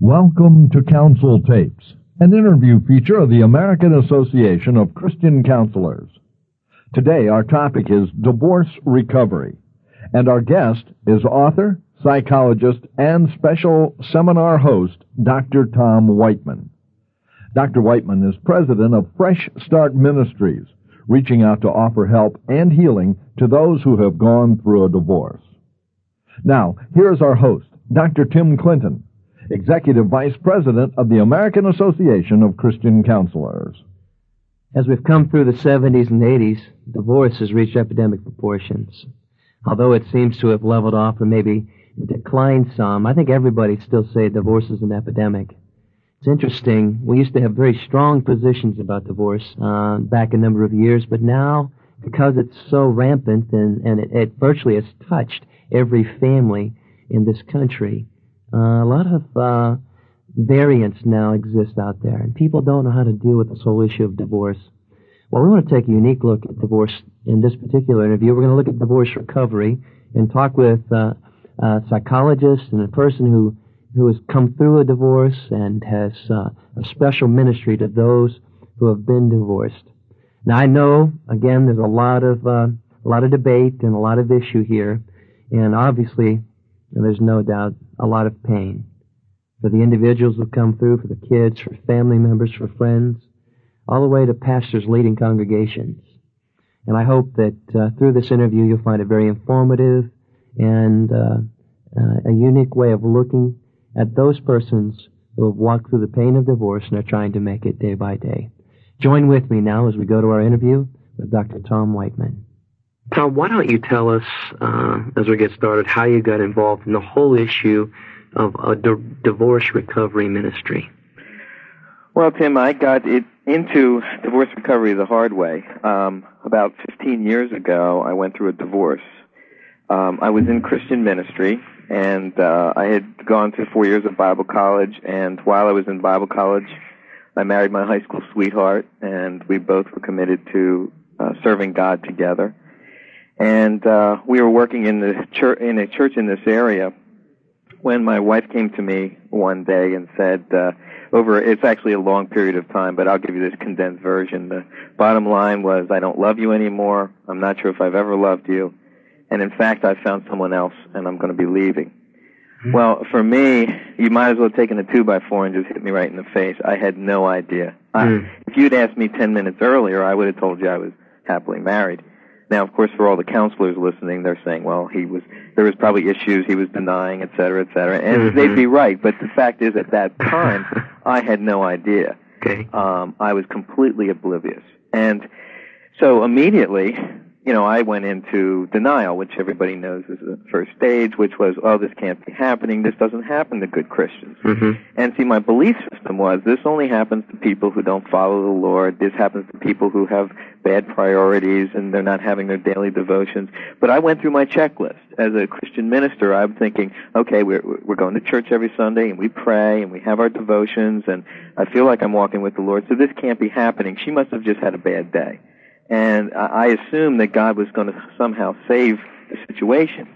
Welcome to Counsel Tapes, an interview feature of the American Association of Christian Counselors. Today our topic is divorce recovery, and our guest is author, psychologist, and special seminar host, Dr. Tom Whiteman. Dr. Whiteman is president of Fresh Start Ministries, reaching out to offer help and healing to those who have gone through a divorce. Now, here's our host, Dr. Tim Clinton, Executive Vice President of the American Association of Christian Counselors. As we've come through the 70s and 80s, divorce has reached epidemic proportions. Although it seems to have leveled off or maybe declined some, I think everybody still say divorce is an epidemic. It's interesting. We used to have very strong positions about divorce back a number of years, but now, because it's so rampant and it virtually has touched every family in this country, a lot of variants now exist out there, and people don't know how to deal with this whole issue of divorce. Well, we want to take a unique look at divorce in this particular interview. We're going to look at divorce recovery and talk with a psychologist and a person who has come through a divorce and has a special ministry to those who have been divorced. Now, I know, again, there's a lot of debate and a lot of issue here, and obviously, there's no doubt, a lot of pain for the individuals who come through, for the kids, for family members, for friends, all the way to pastors leading congregations. And I hope that through this interview you'll find it very informative and a unique way of looking at those persons who have walked through the pain of divorce and are trying to make it day by day. Join with me now as we go to our interview with Dr. Tom Whiteman. Tom, why don't you tell us, as we get started, how you got involved in the whole issue of a divorce recovery ministry? Well, Tim, I got into divorce recovery the hard way. About 15 years ago, I went through a divorce. I was in Christian ministry, and I had gone through 4 years of Bible college, and while I was in Bible college, I married my high school sweetheart, and we both were committed to serving God together. And we were working in a church in this area when my wife came to me one day and said, it's actually a long period of time, but I'll give you this condensed version. The bottom line was, I don't love you anymore. I'm not sure if I've ever loved you. And in fact, I found someone else, and I'm going to be leaving. Mm-hmm. Well, for me, you might as well have taken a 2x4 and just hit me right in the face. I had no idea. If you'd asked me 10 minutes earlier, I would have told you I was happily married. Now, of course, for all the counselors listening, they're saying, well, there was probably issues he was denying, et cetera, and they'd be right. But the fact is, at that time, I had no idea. Okay. I was completely oblivious. And so immediately, I went into denial, which everybody knows is the first stage, which was, oh, this can't be happening. This doesn't happen to good Christians. Mm-hmm. And see, my belief system was, this only happens to people who don't follow the Lord. This happens to people who have bad priorities and they're not having their daily devotions. But I went through my checklist. As a Christian minister, I'm thinking, okay, we're going to church every Sunday and we pray and we have our devotions and I feel like I'm walking with the Lord, so this can't be happening. She must have just had a bad day. And I assumed that God was going to somehow save the situation.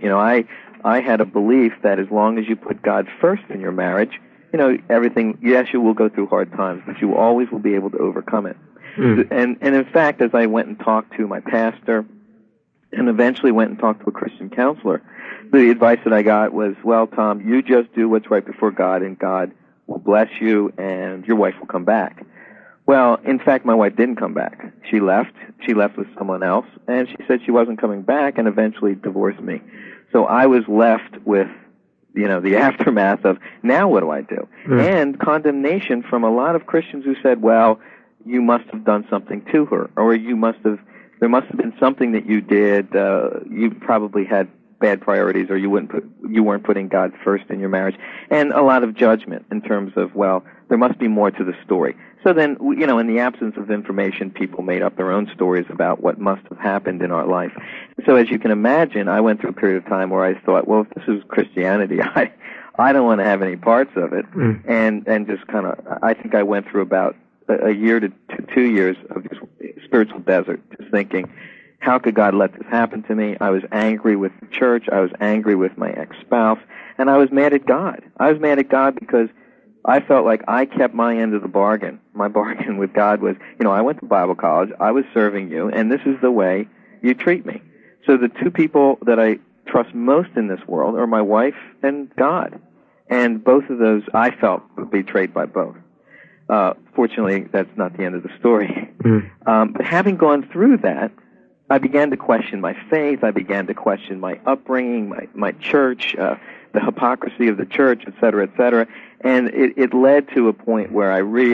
I had a belief that as long as you put God first in your marriage, everything, yes, you will go through hard times, but you always will be able to overcome it. Mm. And in fact, as I went and talked to my pastor and eventually went and talked to a Christian counselor, the advice that I got was, well, Tom, you just do what's right before God and God will bless you and your wife will come back. Well, in fact, my wife didn't come back. She left. She left with someone else, and she said she wasn't coming back and eventually divorced me. So I was left with, the aftermath of, now what do I do? Mm. And condemnation from a lot of Christians who said, well, you must have done something to her, or there must have been something that you did, you probably had bad priorities, or you weren't putting God first in your marriage, and a lot of judgment in terms of, well, there must be more to the story. So then, in the absence of information, people made up their own stories about what must have happened in our life. So as you can imagine, I went through a period of time where I thought, well, if this is Christianity, I don't want to have any parts of it. Mm. And just kind of, I think I went through about a year to 2 years of just spiritual desert, just thinking, how could God let this happen to me? I was angry with the church. I was angry with my ex-spouse. And I was mad at God. I was mad at God because I felt like I kept my end of the bargain. My bargain with God was, I went to Bible college, I was serving you, and this is the way you treat me. So the two people that I trust most in this world are my wife and God. And both of those I felt betrayed by both. Fortunately, that's not the end of the story. But having gone through that, I began to question my faith. I began to question my upbringing, my church, the hypocrisy of the church, et cetera, and it led to a point where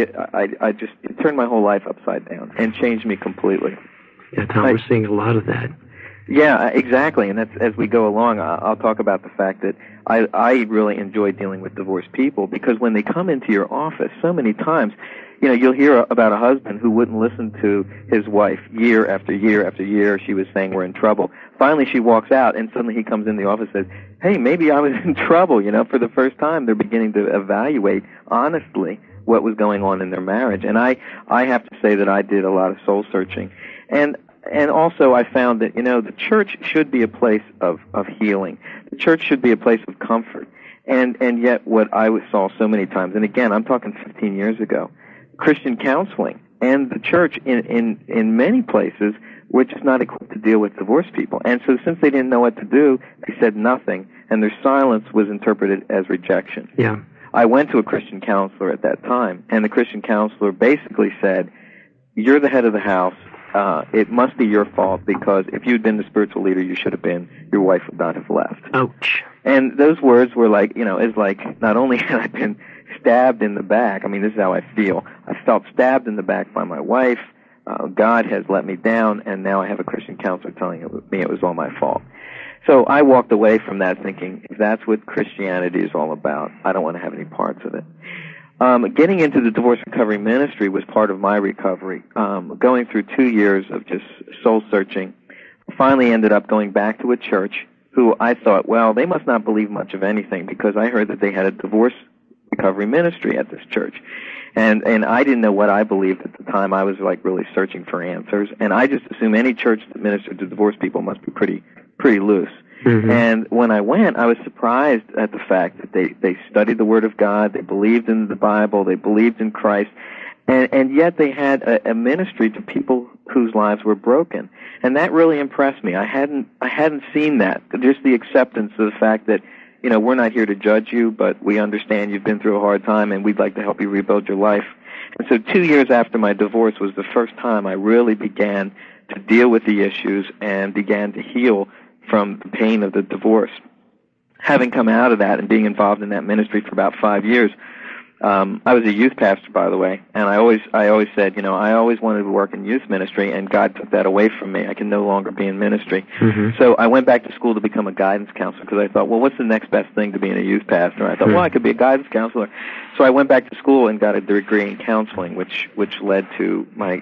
it turned my whole life upside down and changed me completely. Yeah, Tom, we're seeing a lot of that. Yeah, exactly, and that's, as we go along, I'll talk about the fact that I really enjoy dealing with divorced people, because when they come into your office, so many times, you'll hear about a husband who wouldn't listen to his wife year after year after year. She was saying, we're in trouble. Finally, she walks out, and suddenly he comes in the office and says, hey, maybe I was in trouble. For the first time, they're beginning to evaluate honestly what was going on in their marriage. And I have to say that I did a lot of soul searching. And also I found that, the church should be a place of healing. The church should be a place of comfort. And yet what I saw so many times, and again, I'm talking 15 years ago, Christian counseling and the church in many places were just not equipped to deal with divorced people. And so since they didn't know what to do, they said nothing, and their silence was interpreted as rejection. Yeah. I went to a Christian counselor at that time, and the Christian counselor basically said, you're the head of the house. It must be your fault, because if you'd been the spiritual leader you should have been, your wife would not have left. Ouch. And those words were like, it's like, not only had I been stabbed in the back, this is how I feel. I felt stabbed in the back by my wife. God has let me down, and now I have a Christian counselor telling me it was all my fault. So I walked away from that thinking, if that's what Christianity is all about, I don't want to have any parts of it. Getting into the divorce recovery ministry was part of my recovery. Going through 2 years of just soul searching, I finally ended up going back to a church who I thought, well, they must not believe much of anything, because I heard that they had a divorce recovery ministry at this church. And I didn't know what I believed at the time. I was like really searching for answers, and I just assumed any church that ministered to divorced people must be pretty loose. Mm-hmm. And when I went, I was surprised at the fact that they studied the Word of God, they believed in the Bible, they believed in Christ, and yet they had a ministry to people whose lives were broken. And that really impressed me. I hadn't seen that. Just the acceptance of the fact that, we're not here to judge you, but we understand you've been through a hard time, and we'd like to help you rebuild your life. And so 2 years after my divorce was the first time I really began to deal with the issues and began to heal from the pain of the divorce. Having come out of that and being involved in that ministry for about 5 years, I was a youth pastor, by the way, and I always said, I always wanted to work in youth ministry, and God took that away from me. I can no longer be in ministry. Mm-hmm. So I went back to school to become a guidance counselor, because I thought, well, what's the next best thing to being a youth pastor? I thought, well, I could be a guidance counselor. So I went back to school and got a degree in counseling, which led to my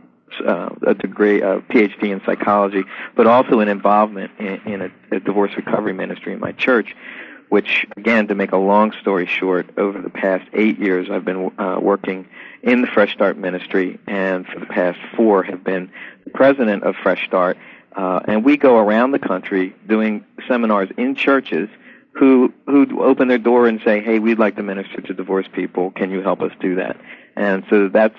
a degree, a PhD in psychology, but also an involvement in a divorce recovery ministry in my church, which, again, to make a long story short, over the past 8 years I've been working in the Fresh Start ministry, and for the past 4 have been the president of Fresh Start, and we go around the country doing seminars in churches who open their door and say, hey, we'd like to minister to divorced people, can you help us do that? And so that's,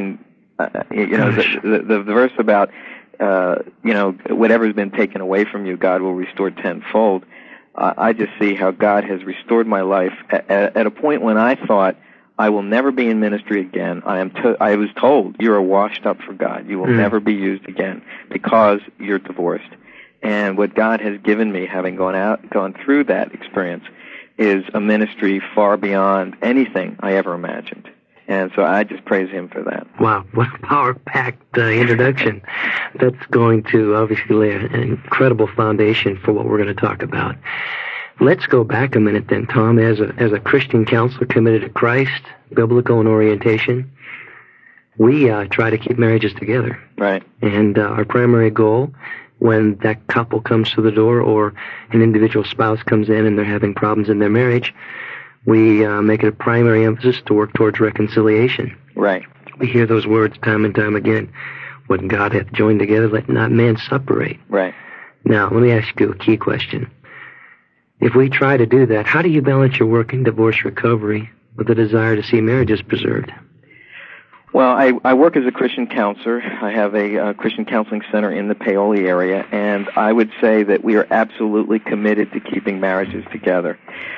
the verse about, whatever's been taken away from you, God will restore tenfold. I just see how God has restored my life at a point when I thought I will never be in ministry again. I was told, you are washed up for God. You will never be used again because you're divorced. And what God has given me, having gone through that experience, is a ministry far beyond anything I ever imagined. And so I just praise Him for that. Wow, what a power-packed introduction. That's going to obviously lay an incredible foundation for what we're going to talk about. Let's go back a minute then, Tom. As a Christian counselor committed to Christ, biblical in orientation, we try to keep marriages together. Right. And our primary goal, when that couple comes to the door or an individual spouse comes in and they're having problems in their marriage, we make it a primary emphasis to work towards reconciliation. Right. We hear those words time and time again. What God hath joined together, let not man separate. Right. Now, let me ask you a key question. If we try to do that, how do you balance your work in divorce recovery with the desire to see marriages preserved? Well, I work as a Christian counselor. I have a Christian counseling center in the Paoli area, and I would say that we are absolutely committed to keeping marriages together.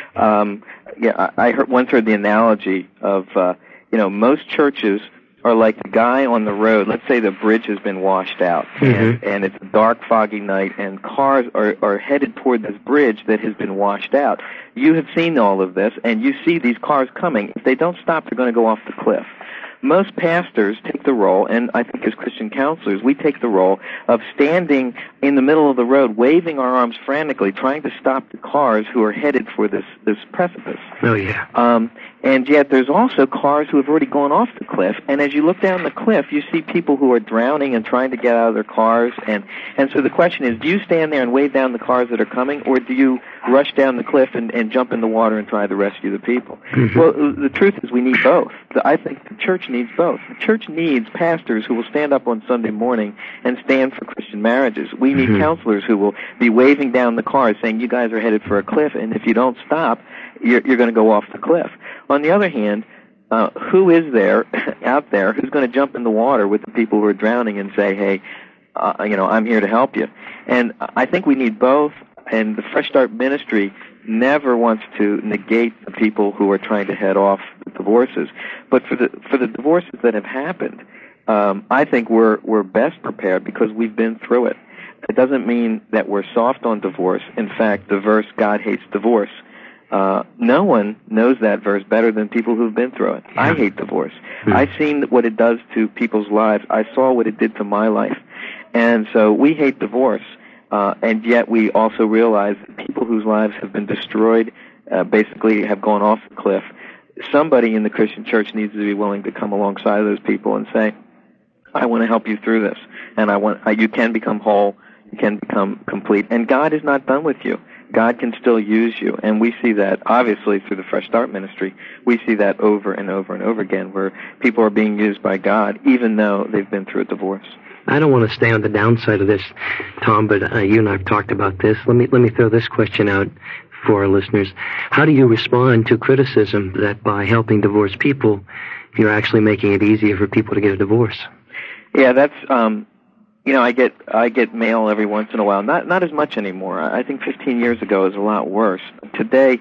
I once heard the analogy of, most churches are like the guy on the road. Let's say the bridge has been washed out, and it's a dark, foggy night, and cars are headed toward this bridge that has been washed out. You have seen all of this, and you see these cars coming. If they don't stop, they're going to go off the cliff. Most pastors take the role, and I think as Christian counselors, we take the role of standing in the middle of the road, waving our arms frantically, trying to stop the cars who are headed for this precipice. Oh, yeah. And yet there's also cars who have already gone off the cliff, and as you look down the cliff, you see people who are drowning and trying to get out of their cars, and so the question is, do you stand there and wave down the cars that are coming, or do you rush down the cliff and jump in the water and try to rescue the people? Well, the truth is we need both. I think the church needs both. The church needs pastors who will stand up on Sunday morning and stand for Christian marriages. We need counselors who will be waving down the cars saying, you guys are headed for a cliff, and if you don't stop, you're going to go off the cliff. On the other hand, who is there out there who's going to jump in the water with the people who are drowning and say, hey, I'm here to help you? And I think we need both, and the Fresh Start Ministry never wants to negate the people who are trying to head off the divorces. But for the divorces that have happened, I think we're best prepared because we've been through it. It doesn't mean that we're soft on divorce. In fact, the verse, God hates divorce, no one knows that verse better than people who've been through it. I hate divorce. I've seen what it does to people's lives. I saw what it did to my life. And so we hate divorce, and yet we also realize that people whose lives have been destroyed basically have gone off the cliff. Somebody in the Christian church needs to be willing to come alongside of those people and say, I want to help you through this, and you can become whole, you can become complete, and God is not done with you. God can still use you, and we see that obviously through the Fresh Start Ministry. We see that over and over and over again, where people are being used by God even though they've been through a divorce. I don't want to stay on the downside of this, Tom, but you and I have talked about this. Let me throw this question out for our listeners. How do you respond to criticism that by helping divorced people, you're actually making it easier for people to get a divorce? Yeah, that's I get mail every once in a while. Not as much anymore. I think 15 years ago was a lot worse. Today,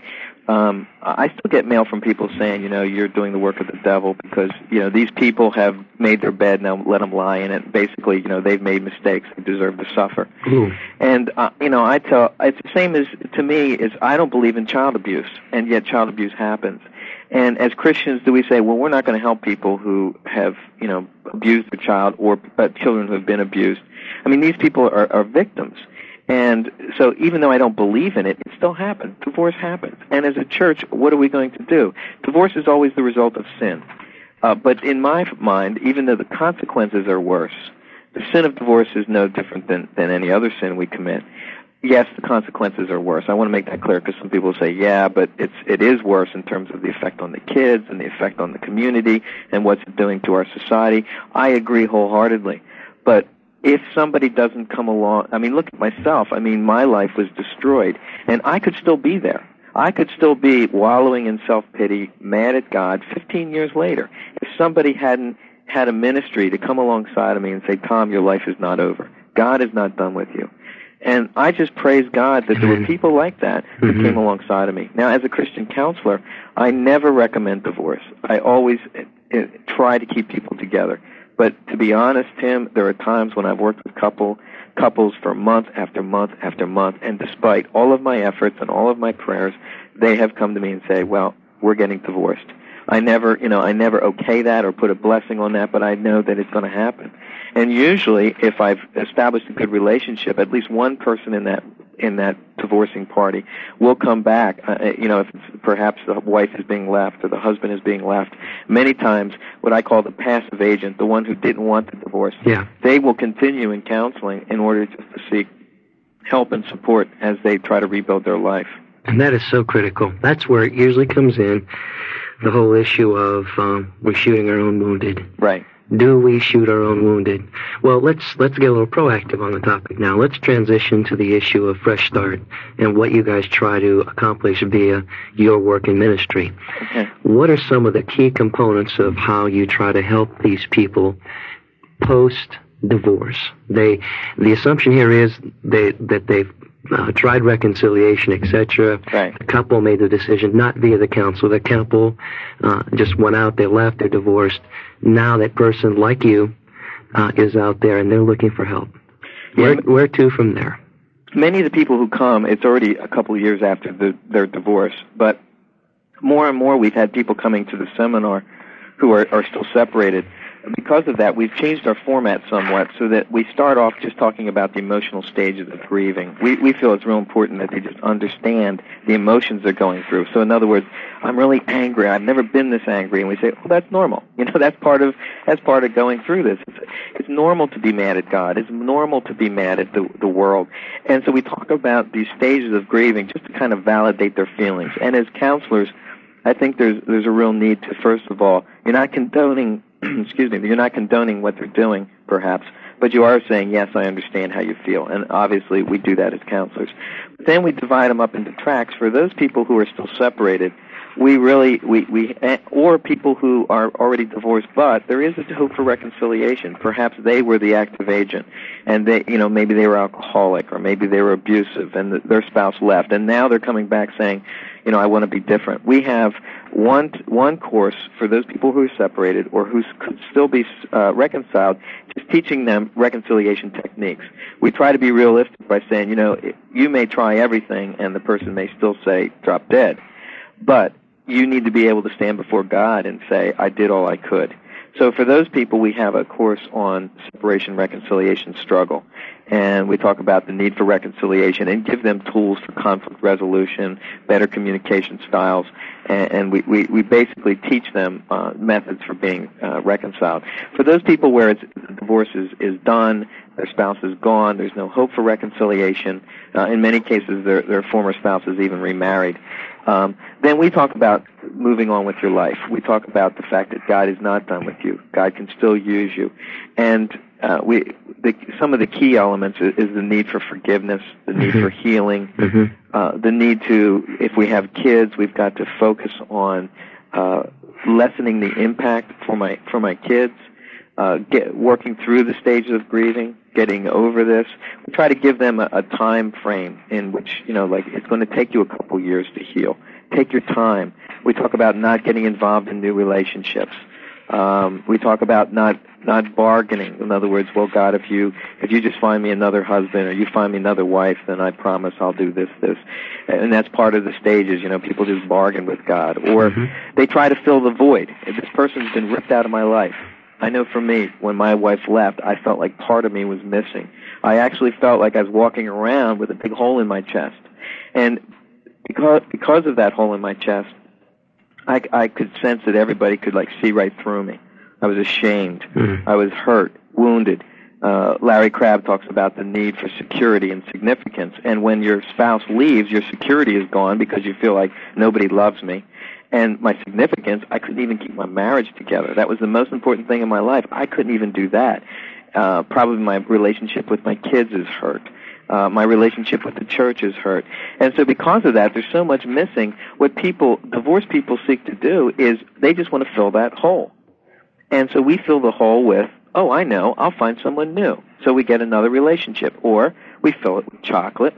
I still get mail from people saying, you're doing the work of the devil because, these people have made their bed, now let them lie in it. Basically, they've made mistakes. They deserve to suffer. Ooh. And, I tell, it's the same as, to me, is I don't believe in child abuse, and yet child abuse happens. And as Christians, do we say, well, we're not going to help people who have, abused their child or children who have been abused? I mean, these people are victims. And so even though I don't believe in it, it still happens. Divorce happens. And as a church, what are we going to do? Divorce is always the result of sin. But in my mind, even though the consequences are worse, the sin of divorce is no different than any other sin we commit. Yes, the consequences are worse. I want to make that clear because some people say, yeah, but it is worse in terms of the effect on the kids and the effect on the community and what's it doing to our society. I agree wholeheartedly. But if somebody doesn't come along, look at myself. My life was destroyed, and I could still be there. I could still be wallowing in self-pity, mad at God 15 years later. If somebody hadn't had a ministry to come alongside of me and say, Tom, your life is not over. God is not done with you. And I just praise God that there were people like that who came alongside of me. Now, as a Christian counselor, I never recommend divorce. I always try to keep people together. But to be honest, Tim, there are times when I've worked with couples for month after month after month, and despite all of my efforts and all of my prayers, they have come to me and say, well, we're getting divorced. I never okay that or put a blessing on that, but I know that it's going to happen. And usually, if I've established a good relationship, at least one person in that divorcing party will come back. If it's perhaps the wife is being left or the husband is being left. Many times, what I call the passive agent, the one who didn't want the divorce, they will continue in counseling in order just to seek help and support as they try to rebuild their life. And that is so critical. That's where it usually comes in, the whole issue of we're shooting our own wounded. Right. Do we shoot our own wounded? Well, let's get a little proactive on the topic now. Let's transition to the issue of Fresh Start and what you guys try to accomplish via your work in ministry. Okay. What are some of the key components of how you try to help these people post-divorce? The assumption here is that they've tried reconciliation, etc. Right. The couple made the decision not via the counsel. The couple just went out, they left, they're divorced. Now that person, like you, is out there and they're looking for help. Where to from there? Many of the people who come, it's already a couple of years after their divorce, but more and more we've had people coming to the seminar who are still separated. Because of that, we've changed our format somewhat so that we start off just talking about the emotional stages of grieving. We feel it's real important that they just understand the emotions they're going through. So in other words, I'm really angry. I've never been this angry. And we say, well, that's normal. That's part of going through this. It's normal to be mad at God. It's normal to be mad at the world. And so we talk about these stages of grieving just to kind of validate their feelings. And as counselors, I think there's a real need to, first of all, you're not condoning you're not condoning what they're doing, perhaps, but you are saying, yes, I understand how you feel. And obviously we do that as counselors. But then we divide them up into tracks. For those people who are still separated, or people who are already divorced, but there is a hope for reconciliation. Perhaps they were the active agent, and maybe they were alcoholic, or maybe they were abusive, and their spouse left, and now they're coming back saying, I want to be different. We have one course for those people who are separated or who could still be reconciled, just teaching them reconciliation techniques. We try to be realistic by saying, you may try everything, and the person may still say, drop dead, but you need to be able to stand before God and say, I did all I could. So for those people, we have a course on separation, reconciliation, struggle. And we talk about the need for reconciliation and give them tools for conflict resolution, better communication styles, and we basically teach them methods for being reconciled. For those people where the divorce is done, their spouse is gone, there's no hope for reconciliation, in many cases their former spouse is even remarried, then we talk about moving on with your life. We talk about the fact that God is not done with you. God can still use you. And some of the key elements is the need for forgiveness, the need for healing, the need to, if we have kids, we've got to focus on lessening the impact for my kids, working through the stages of grieving, getting over this. We try to give them a time frame in which, it's going to take you a couple years to heal. Take your time. We talk about not getting involved in new relationships. We talk about not bargaining. In other words, well, God, if you just find me another husband or you find me another wife, then I promise I'll do this. And that's part of the stages. People just bargain with God. Or they try to fill the void. If this person's been ripped out of my life. I know for me, when my wife left, I felt like part of me was missing. I actually felt like I was walking around with a big hole in my chest. And because of that hole in my chest, I could sense that everybody could see right through me. I was ashamed. I was hurt, wounded. Larry Crabb talks about the need for security and significance. And when your spouse leaves, your security is gone because you feel like nobody loves me. And my significance, I couldn't even keep my marriage together. That was the most important thing in my life. I couldn't even do that. Probably my relationship with my kids is hurt. My relationship with the church is hurt. And so because of that, there's so much missing. What divorced people seek to do is they just want to fill that hole. And so we fill the hole with, oh, I know, I'll find someone new. So we get another relationship. Or we fill it with chocolate.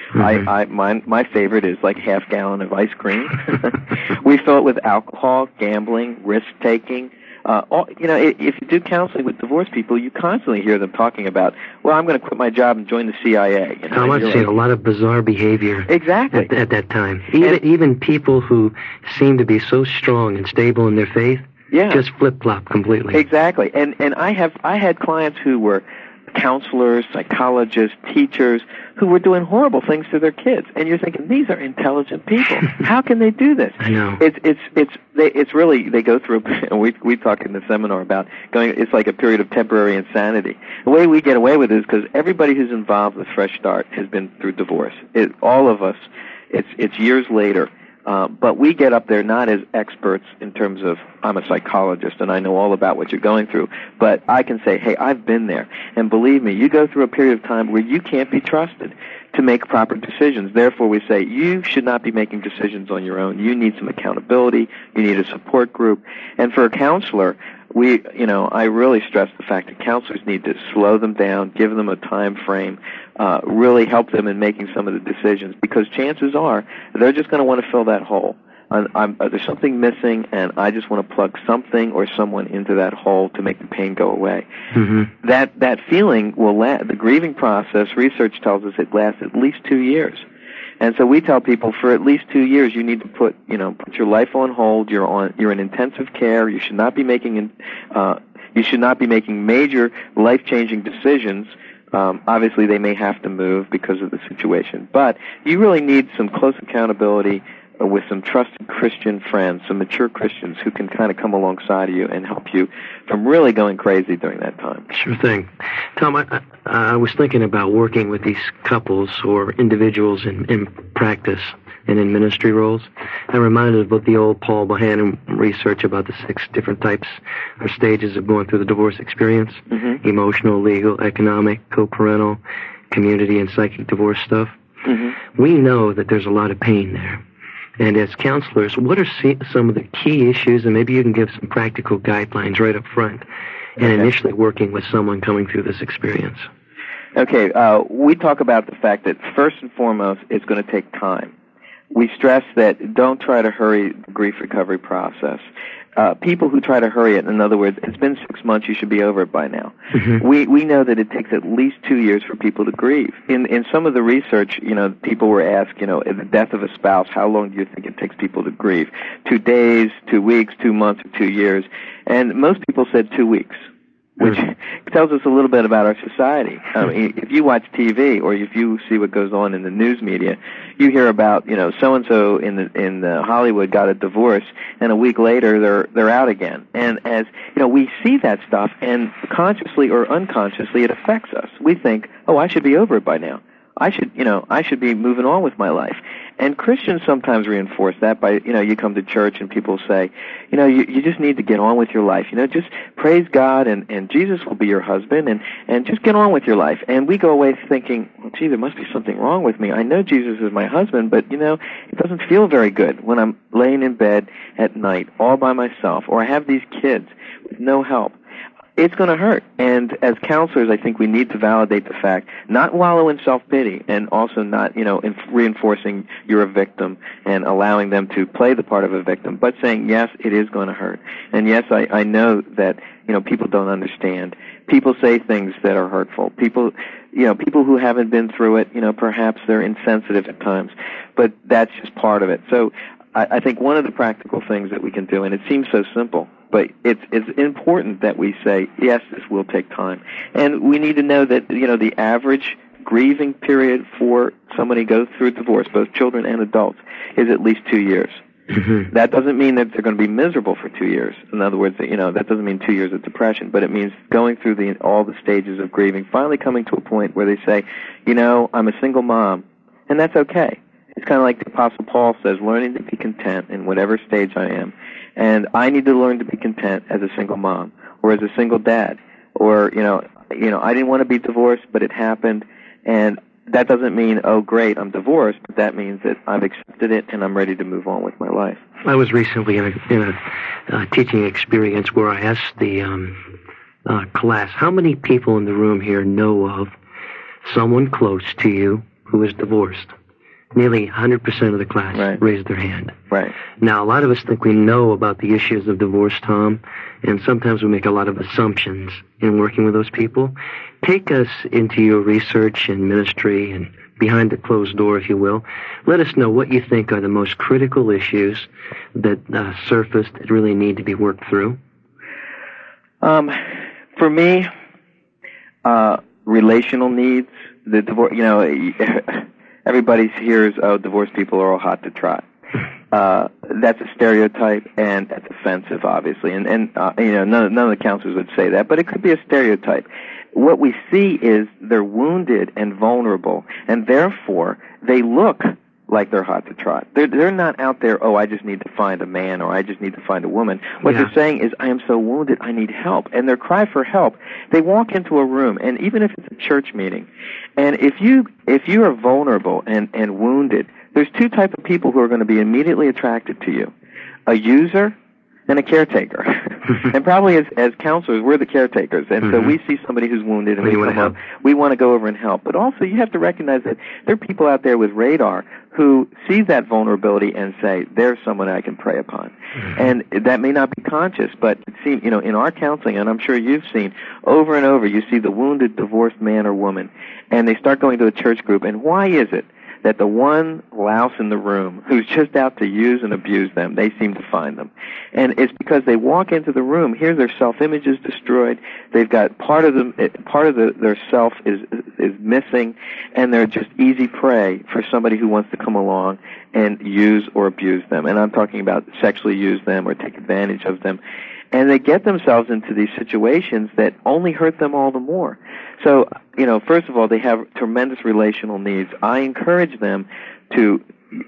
My favorite is half gallon of ice cream. We fill it with alcohol, gambling, risk-taking. If you do counseling with divorced people, you constantly hear them talking about, well, I'm going to quit my job and join the CIA. I want to see a lot of bizarre behavior. Exactly. At that time. Even people who seem to be so strong and stable in their faith, just flip-flop completely. Exactly. And I had clients who were counselors, psychologists, teachers, who were doing horrible things to their kids. And you're thinking, these are intelligent people. How can they do this? I know. It's really, they go through, and we talk in the seminar about it's like a period of temporary insanity. The way we get away with it is because everybody who's involved with Fresh Start has been through divorce. All of us, it's years later. But we get up there not as experts in terms of, I'm a psychologist and I know all about what you're going through, but I can say, hey, I've been there. And believe me, you go through a period of time where you can't be trusted to make proper decisions. Therefore, we say you should not be making decisions on your own. You need some accountability. You need a support group. And for a counselor, I really stress the fact that counselors need to slow them down, give them a time frame, really help them in making some of the decisions, because chances are they're just going to want to fill that hole. There's something missing, and I just want to plug something or someone into that hole to make the pain go away. Mm-hmm. That feeling will last. The grieving process, research tells us it lasts at least 2 years. And so we tell people for at least 2 years you need to put your life on hold. You're in intensive care. You should not be making major life-changing decisions. Obviously, they may have to move because of the situation, but you really need some close accountability with some trusted Christian friends, some mature Christians who can kind of come alongside of you and help you from really going crazy during that time. Sure thing. Tom, I was thinking about working with these couples or individuals in practice and in ministry roles. I'm reminded of the old Paul Bohannon research about the 6 different types or stages of going through the divorce experience: mm-hmm. emotional, legal, economic, co-parental, community, and psychic divorce stuff. Mm-hmm. We know that there's a lot of pain there. And as counselors, what are some of the key issues, and maybe you can give some practical guidelines right up front, and initially working with someone coming through this experience? Okay, we talk about the fact that first and foremost, it's going to take time. We stress that don't try to hurry the grief recovery process. People who try to hurry it, in other words, it's been 6 months, you should be over it by now. Mm-hmm. We know that it takes at least 2 years for people to grieve. In some of the research, people were asked, the death of a spouse, how long do you think it takes people to grieve? 2 days, 2 weeks, 2 months, or 2 years? And most people said 2 weeks, which tells us a little bit about our society. I mean, if you watch TV or if you see what goes on in the news media, you hear about, so and so in the Hollywood got a divorce, and a week later they're out again. And as we see that stuff, and consciously or unconsciously, it affects us. We think, oh, I should be over it by now. I should be moving on with my life. And Christians sometimes reinforce that by, you come to church and people say, you just need to get on with your life. Just praise God and Jesus will be your husband and just get on with your life. And we go away thinking, well, gee, there must be something wrong with me. I know Jesus is my husband, but, it doesn't feel very good when I'm laying in bed at night all by myself, or I have these kids with no help. It's going to hurt. And as counselors, I think we need to validate the fact, not wallow in self-pity, and also not, in reinforcing you're a victim and allowing them to play the part of a victim, but saying, yes, it is going to hurt. And yes, I know that, people don't understand. People say things that are hurtful. People who haven't been through it, perhaps they're insensitive at times, but that's just part of it. So I think one of the practical things that we can do, and it seems so simple, but it's important that we say, yes, this will take time. And we need to know that, the average grieving period for somebody goes through a divorce, both children and adults, is at least 2 years. Mm-hmm. That doesn't mean that they're going to be miserable for 2 years. In other words, that doesn't mean 2 years of depression, but it means going through all the stages of grieving, finally coming to a point where they say, I'm a single mom, and that's okay. It's kind of like the Apostle Paul says, learning to be content in whatever stage I am. And I need to learn to be content as a single mom or as a single dad. Or, I didn't want to be divorced, but it happened. And that doesn't mean, oh, great, I'm divorced, but that means that I've accepted it and I'm ready to move on with my life. I was recently in a teaching experience where I asked the class, how many people in the room here know of someone close to you who is divorced? Nearly 100% of the class raised their hand. Right. Now, a lot of us think we know about the issues of divorce, Tom, and sometimes we make a lot of assumptions in working with those people. Take us into your research and ministry and behind the closed door, if you will. Let us know what you think are the most critical issues that surfaced that really need to be worked through. For me, relational needs, the divorce, everybody hears, oh, divorced people are all hot to trot. That's a stereotype, and that's offensive, obviously. And none of the counselors would say that, but it could be a stereotype. What we see is they're wounded and vulnerable, and therefore they look like they're hot to trot. They're not out there, oh, I just need to find a man or I just need to find a woman. What they're saying is, I am so wounded, I need help. And their cry for help, they walk into a room, and even if it's a church meeting, and if you are vulnerable and wounded, there's two types of people who are going to be immediately attracted to you. A user and a caretaker. And probably as counselors, we're the caretakers. And so we see somebody who's wounded and we want to go over and help. But also you have to recognize that there are people out there with radar who see that vulnerability and say, there's someone I can pray upon. And that may not be conscious, but it seems, in our counseling, and I'm sure you've seen, over and over, you see the wounded, divorced man or woman, and they start going to a church group. And why is it that the one louse in the room who's just out to use and abuse them, they seem to find them? And it's because they walk into the room, here their self-image is destroyed, they've got part of their self is missing, and they're just easy prey for somebody who wants to come along and use or abuse them. And I'm talking about sexually use them or take advantage of them. And they get themselves into these situations that only hurt them all the more. So, first of all, they have tremendous relational needs. I encourage them to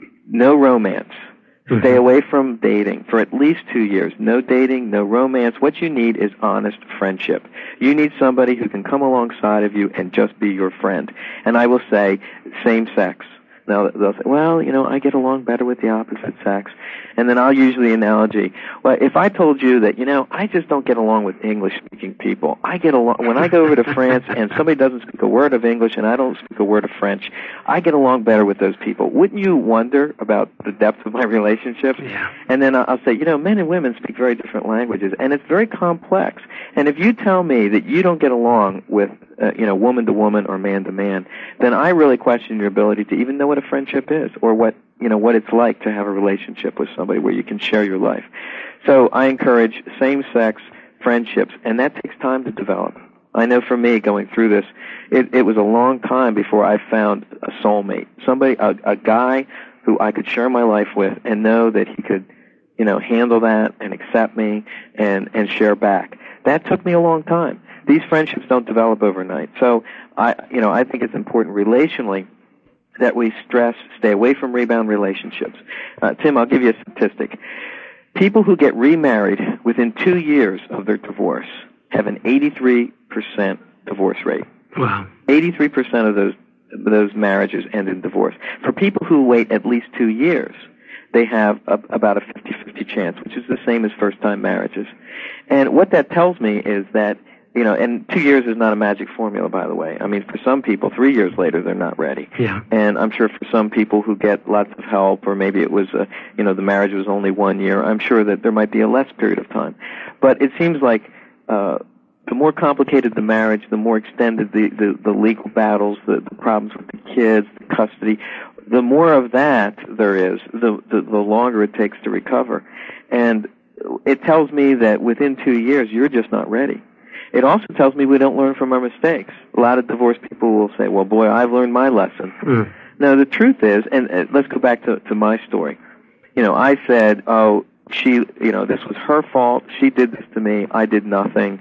no romance. Stay away from dating for at least 2 years. No dating, no romance. What you need is honest friendship. You need somebody who can come alongside of you and just be your friend. And I will say, same sex. Now, they'll say, well, I get along better with the opposite sex. And then I'll use the analogy, well, if I told you that, I just don't get along with English-speaking people. I get along, when I go over to France and somebody doesn't speak a word of English and I don't speak a word of French, I get along better with those people. Wouldn't you wonder about the depth of my relationship? Yeah. And then I'll say, men and women speak very different languages, and it's very complex. And if you tell me that you don't get along with, woman to woman or man to man, then I really question your ability to even know what a friendship is or what it's like to have a relationship with somebody where you can share your life. So I encourage same-sex friendships, and that takes time to develop. I know for me, going through this, it was a long time before I found a soulmate, somebody, a guy who I could share my life with and know that he could, handle that and accept me and share back. That took me a long time. These friendships don't develop overnight. So I think it's important relationally that we stay away from rebound relationships. Tim, I'll give you a statistic. People who get remarried within 2 years of their divorce have an 83% divorce rate. Wow. 83% of those marriages end in divorce. For people who wait at least 2 years, they have about a 50-50 chance, which is the same as first-time marriages. And what that tells me is that, and 2 years is not a magic formula, by the way. I mean, for some people, 3 years later, they're not ready. Yeah. And I'm sure for some people who get lots of help, or maybe it was, the marriage was only 1 year, I'm sure that there might be a less period of time. But it seems like the more complicated the marriage, the more extended the legal battles, the problems with the kids, the custody, the more of that there is, the longer it takes to recover. And it tells me that within 2 years, you're just not ready. It also tells me we don't learn from our mistakes. A lot of divorced people will say, well, boy, I've learned my lesson. Now, the truth is, and let's go back to my story. I said, oh, this was her fault. She did this to me. I did nothing.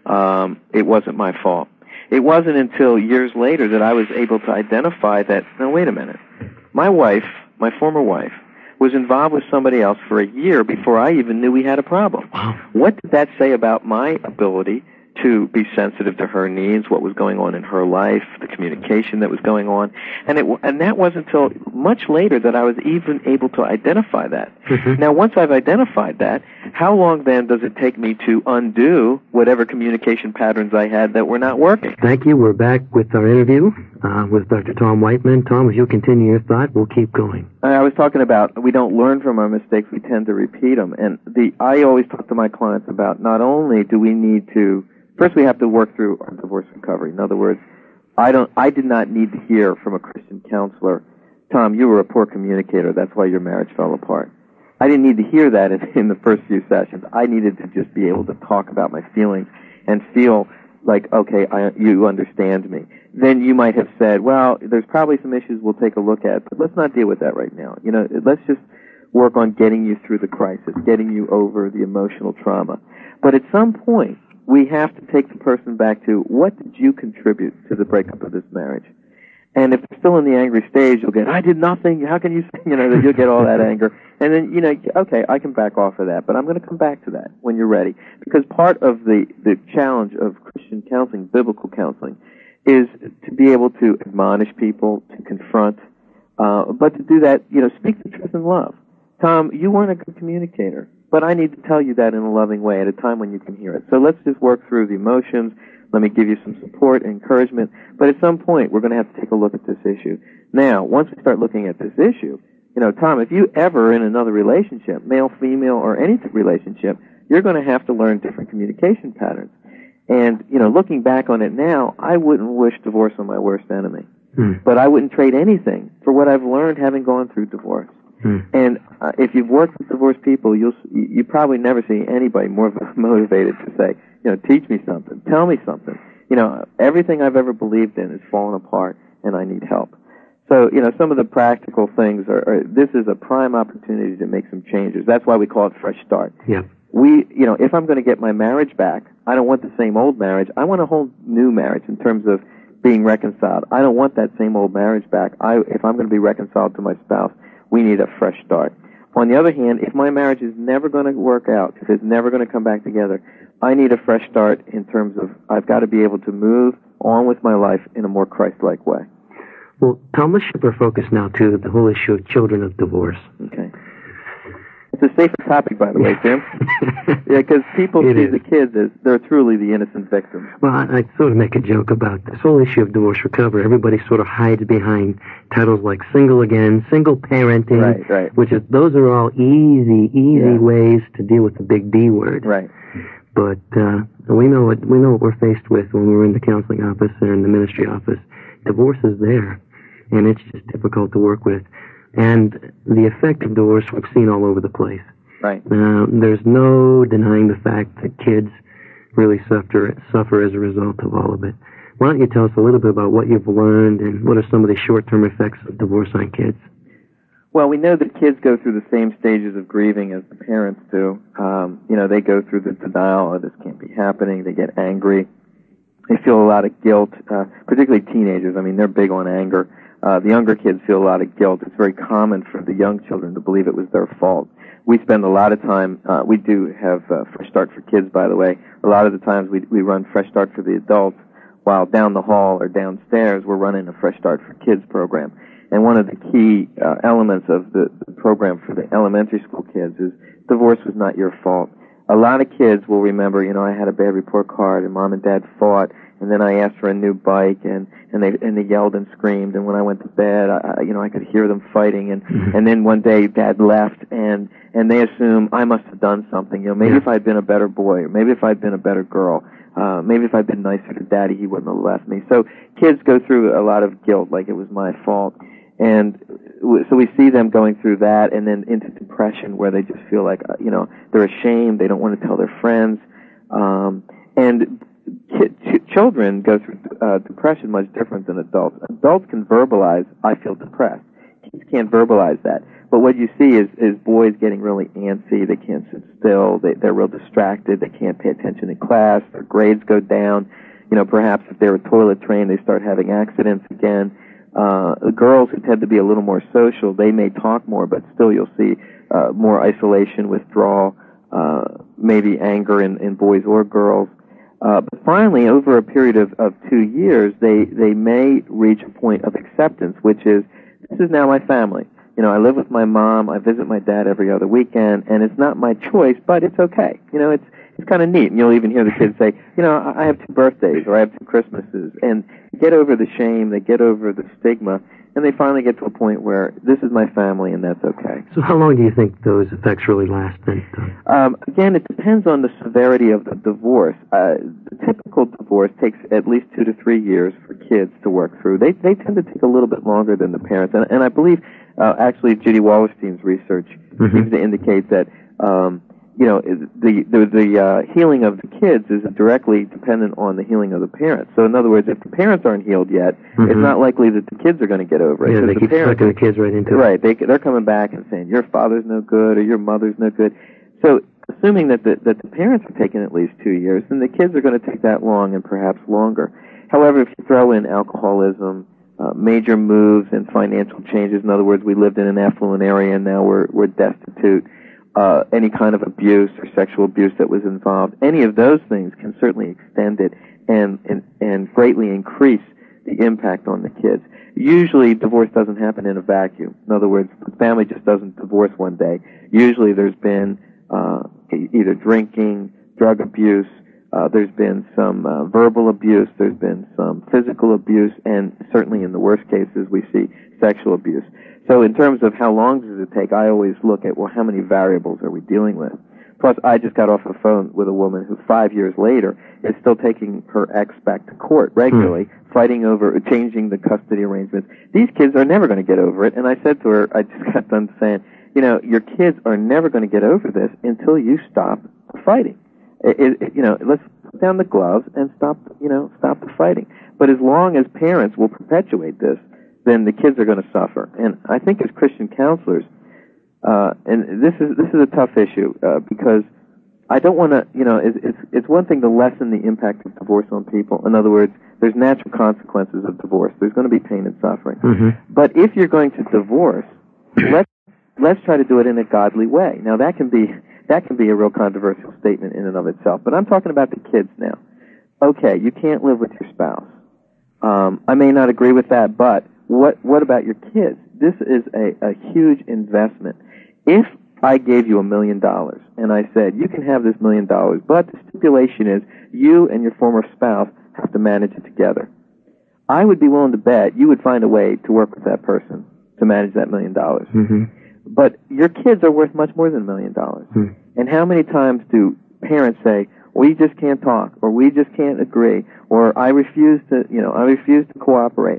It wasn't my fault. It wasn't until years later that I was able to identify that, no, wait a minute. My former wife, was involved with somebody else for a year before I even knew we had a problem. Wow. What did that say about my ability to be sensitive to her needs, what was going on in her life, the communication that was going on? And that wasn't until much later that I was even able to identify that. Now, once I've identified that, how long then does it take me to undo whatever communication patterns I had that were not working? Thank you. We're back with our interview with Dr. Tom Whiteman. Tom, if you'll continue your thought, we'll keep going. I was talking about we don't learn from our mistakes, we tend to repeat them. And I always talk to my clients about not only do we need to, first we have to work through our divorce recovery. In other words, I did not need to hear from a Christian counselor, Tom, you were a poor communicator, that's why your marriage fell apart. I didn't need to hear that in the first few sessions. I needed to just be able to talk about my feelings and feel like, okay, you understand me. Then you might have said, well, there's probably some issues we'll take a look at, but let's not deal with that right now. Let's just work on getting you through the crisis, getting you over the emotional trauma. But at some point, we have to take the person back to, what did you contribute to the breakup of this marriage? And if they're still in the angry stage, you'll get, I did nothing, how can you say, that you'll get all that anger. And then, okay, I can back off of that, but I'm going to come back to that when you're ready. Because part of the challenge of Christian counseling, biblical counseling, is to be able to admonish people, to confront, but to do that, speak the truth in love. Tom, you weren't a good communicator, but I need to tell you that in a loving way at a time when you can hear it. So let's just work through the emotions. Let me give you some support and encouragement. But at some point, we're going to have to take a look at this issue. Now, once we start looking at this issue, Tom, if you ever in another relationship, male, female, or any relationship, you're going to have to learn different communication patterns. And, looking back on it now, I wouldn't wish divorce on my worst enemy. But I wouldn't trade anything for what I've learned having gone through divorce. And if you've worked with divorced people, you probably never see anybody more motivated to say, teach me something, tell me something. Everything I've ever believed in is falling apart, and I need help. So, some of the practical things are this is a prime opportunity to make some changes. That's why we call it Fresh Start. Yeah. If I'm going to get my marriage back, I don't want the same old marriage. I want a whole new marriage in terms of being reconciled. I don't want that same old marriage back. If I'm going to be reconciled to my spouse, we need a fresh start. On the other hand, if my marriage is never going to work out, if it's never going to come back together, I need a fresh start in terms of I've got to be able to move on with my life in a more Christ-like way. Well, Tom, let's shift our focus now to the whole issue of children of divorce. Okay. It's a safer topic, by the way, Tim. Yeah, because people see the kids as they're truly the innocent victims. Well, I sort of make a joke about this whole issue of divorce recovery. Everybody sort of hides behind titles like single again, single parenting, right. which is those are all easy ways to deal with the big D word. Right. But we know what we're faced with when we're in the counseling office or in the ministry office. Divorce is there, and it's just difficult to work with. And the effect of divorce we've seen all over the place. Right. There's no denying the fact that kids really suffer as a result of all of it. Why don't you tell us a little bit about what you've learned and what are some of the short-term effects of divorce on kids? Well, we know that kids go through the same stages of grieving as the parents do. They go through the denial, oh, this can't be happening. They get angry. They feel a lot of guilt, particularly teenagers. I mean, they're big on anger. The younger kids feel a lot of guilt. It's very common for the young children to believe it was their fault. We spend a lot of time, we do have Fresh Start for Kids, by the way. A lot of the times we run Fresh Start for the adults, while down the hall or downstairs we're running a Fresh Start for Kids program. And one of the key elements of the program for the elementary school kids is divorce was not your fault. A lot of kids will remember, I had a bad report card and mom and dad fought, and then I asked for a new bike, and they yelled and screamed, and when I went to bed, I could hear them fighting, and then one day dad left, and they assume I must have done something. Maybe if I'd been a better boy, or maybe if I'd been a better girl, maybe if I'd been nicer to daddy, he wouldn't have left me. So kids go through a lot of guilt, like it was my fault. And so we see them going through that and then into depression where they just feel like, they're ashamed. They don't want to tell their friends. And children go through depression much different than adults. Adults can verbalize, I feel depressed. Kids can't verbalize that. But what you see is boys getting really antsy. They can't sit still. They're real distracted. They can't pay attention in class. Their grades go down. Perhaps if they were toilet trained, they start having accidents again. Girls who tend to be a little more social, they may talk more, but still you'll see more isolation, withdrawal, maybe anger in boys or girls. But finally, over a period of 2 years, they may reach a point of acceptance, which is, this is now my family. I live with my mom, I visit my dad every other weekend, and it's not my choice, but it's okay. It's kind of neat. And you'll even hear the kids say, I have 2 birthdays, or I have 2 Christmases, and get over the shame, they get over the stigma, and they finally get to a point where this is my family and that's okay. So how long do you think those effects really last then? Again, it depends on the severity of the divorce. The typical divorce takes at least 2 to 3 years for kids to work through. They tend to take a little bit longer than the parents, and I believe actually Judy Wallerstein's research seems to indicate that the healing of the kids is directly dependent on the healing of the parents. So in other words, if the parents aren't healed yet, it's not likely that the kids are going to get over it. Yeah, they keep sucking the kids right into it. Right, they're coming back and saying, your father's no good or your mother's no good. So assuming that the parents are taking at least 2 years, then the kids are going to take that long and perhaps longer. However, if you throw in alcoholism, major moves and financial changes. In other words, we lived in an affluent area and now we're destitute. Any kind of abuse or sexual abuse that was involved. Any of those things can certainly extend it and greatly increase the impact on the kids. Usually, divorce doesn't happen in a vacuum. In other words, the family just doesn't divorce one day. Usually, there's been either drinking, drug abuse, there's been some verbal abuse, there's been some physical abuse, and certainly in the worst cases, we see sexual abuse. So in terms of how long does it take, I always look at, well, how many variables are we dealing with? Plus, I just got off the phone with a woman who 5 years later is still taking her ex back to court regularly, fighting over changing the custody arrangements. These kids are never going to get over it. And I said to her, I just got done saying, your kids are never going to get over this until you stop fighting. Let's put down the gloves and stop the fighting. But as long as parents will perpetuate this, then the kids are going to suffer. And I think as Christian counselors, and this is a tough issue because I don't want to, it's one thing to lessen the impact of divorce on people. In other words, there's natural consequences of divorce. There's going to be pain and suffering. Mm-hmm. But if you're going to divorce, let's try to do it in a godly way. Now that can be a real controversial statement in and of itself. But I'm talking about the kids now. Okay, you can't live with your spouse. I may not agree with that, but what about your kids? This is a huge investment. If I gave you $1 million and I said, you can have this $1 million, but the stipulation is you and your former spouse have to manage it together, I would be willing to bet you would find a way to work with that person to manage that $1 million. Mm-hmm. But your kids are worth much more than $1 million. Mm-hmm. And how many times do parents say, we just can't talk, or we just can't agree, or I refuse to cooperate?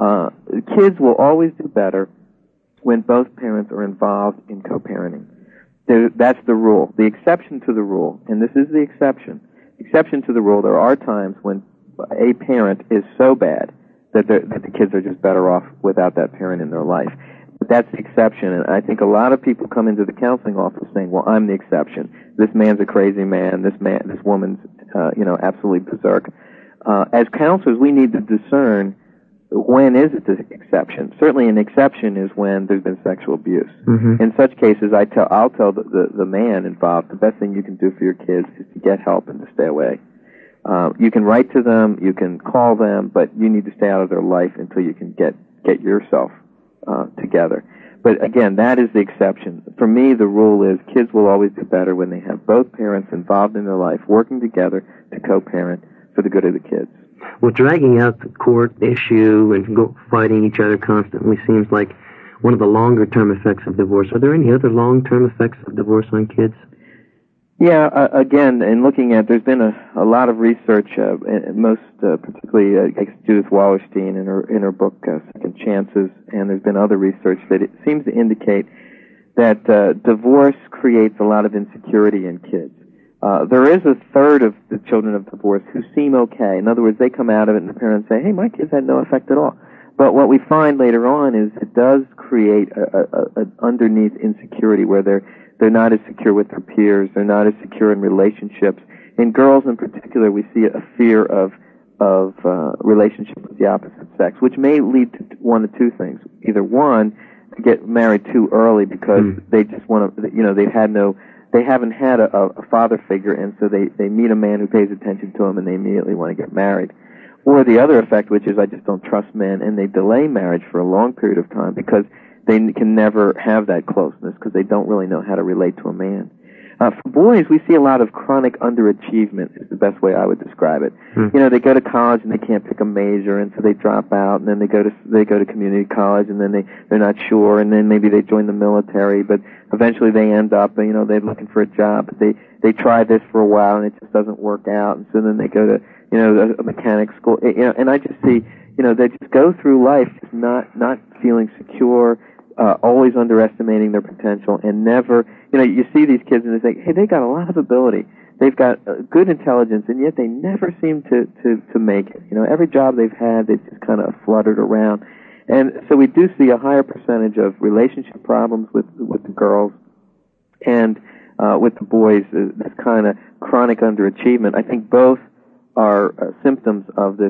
Kids will always do better when both parents are involved in co-parenting. That's the rule. The exception to the rule, and this is the exception to the rule, there are times when a parent is so bad that the kids are just better off without that parent in their life. But that's the exception, and I think a lot of people come into the counseling office saying, well, I'm the exception. This man's a crazy man. This woman's, absolutely berserk. As counselors, we need to discern when is it the exception. Certainly an exception is when there's been sexual abuse. Mm-hmm. In such cases, I'll tell the man involved, the best thing you can do for your kids is to get help and to stay away. You can write to them, you can call them, but you need to stay out of their life until you can get yourself together. But again, that is the exception. For me, the rule is kids will always do better when they have both parents involved in their life, working together to co-parent for the good of the kids. Well, dragging out the court issue and fighting each other constantly seems like one of the longer-term effects of divorce. Are there any other long-term effects of divorce on kids? Yeah, again, in looking at, there's been a lot of research, particularly Judith Wallerstein in her book Second Chances, and there's been other research that it seems to indicate that divorce creates a lot of insecurity in kids. There is a third of the children of divorce who seem okay. In other words, they come out of it and the parents say, hey, my kids had no effect at all. But what we find later on is it does create an underneath insecurity where they're not as secure with their peers, they're not as secure in relationships. In girls in particular, we see a fear of relationship with the opposite sex, which may lead to one of two things. Either one, to get married too early because they just want to, they haven't had a father figure, and so they meet a man who pays attention to them and they immediately want to get married. Or the other effect, which is I just don't trust men, and they delay marriage for a long period of time because they can never have that closeness because they don't really know how to relate to a man. For boys, we see a lot of chronic underachievement is the best way I would describe it. They go to college and they can't pick a major, and so they drop out, and then they go to community college, and then they're not sure, and then maybe they join the military, but eventually they end up, they're looking for a job. But they try this for a while, and it just doesn't work out, and so then they go to a mechanic school. And I just see, they just go through life just not feeling secure, always underestimating their potential, and never, you see these kids and they think, hey, they got a lot of ability. They've got good intelligence, and yet they never seem to make it. Every job they've had, they've just kind of fluttered around. And so we do see a higher percentage of relationship problems with the girls and with the boys, this kind of chronic underachievement. I think both are symptoms of this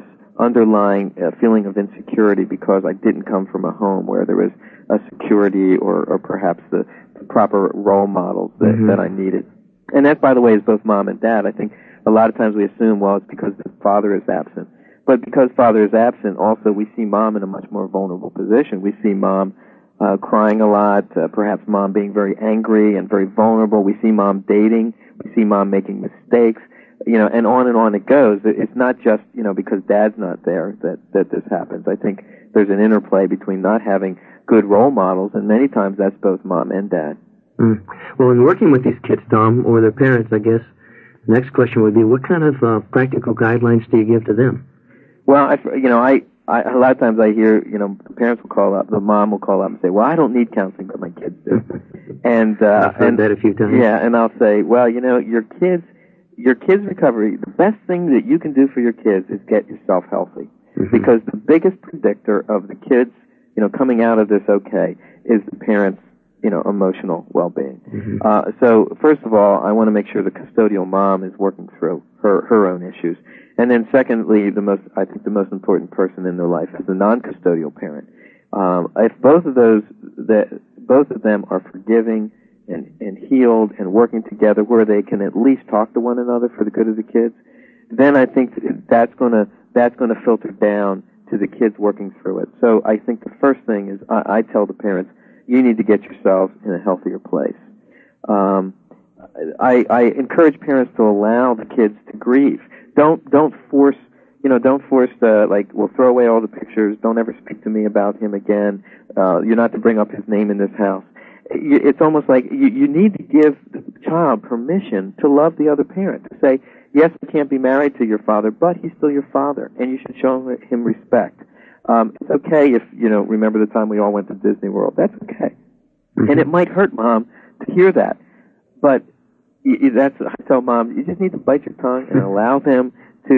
underlying feeling of insecurity because I didn't come from a home where there was a security or perhaps the proper role models that I needed. And that, by the way, is both mom and dad. I think a lot of times we assume, well, it's because the father is absent. But because father is absent, also we see mom in a much more vulnerable position. We see mom crying a lot, perhaps mom being very angry and very vulnerable. We see mom dating. We see mom making mistakes, and on it goes. It's not just, because dad's not there that this happens. I think there's an interplay between not having good role models, and many times that's both mom and dad. Well, in working with these kids, Tom, or their parents, I guess, the next question would be, what kind of practical guidelines do you give to them? Well, a lot of times I hear, the parents will call up, the mom will call up and say, well, I don't need counseling, but my kids do. And I've heard that a few times. Yeah, and I'll say, well, your kids' recovery, the best thing that you can do for your kids is get yourself healthy. Because the biggest predictor of the kids, coming out of this okay is the parents' emotional well-being. So first of all, I want to make sure the custodial mom is working through her own issues. And then secondly, I think the most important person in their life is the non-custodial parent. If both of them are forgiving and healed and working together where they can at least talk to one another for the good of the kids, then I think that's going to filter down to the kids working through it. So I think the first thing is I tell the parents, you need to get yourselves in a healthier place. I encourage parents to allow the kids to grieve. Don't force we'll throw away all the pictures. Don't ever speak to me about him again. You're not to bring up his name in this house. It's almost like you need to give the child permission to love the other parent, to say, yes, I can't be married to your father, but he's still your father, and you should show him respect. It's okay if, remember the time we all went to Disney World. That's okay. And it might hurt mom to hear that, but I tell mom, you just need to bite your tongue and allow them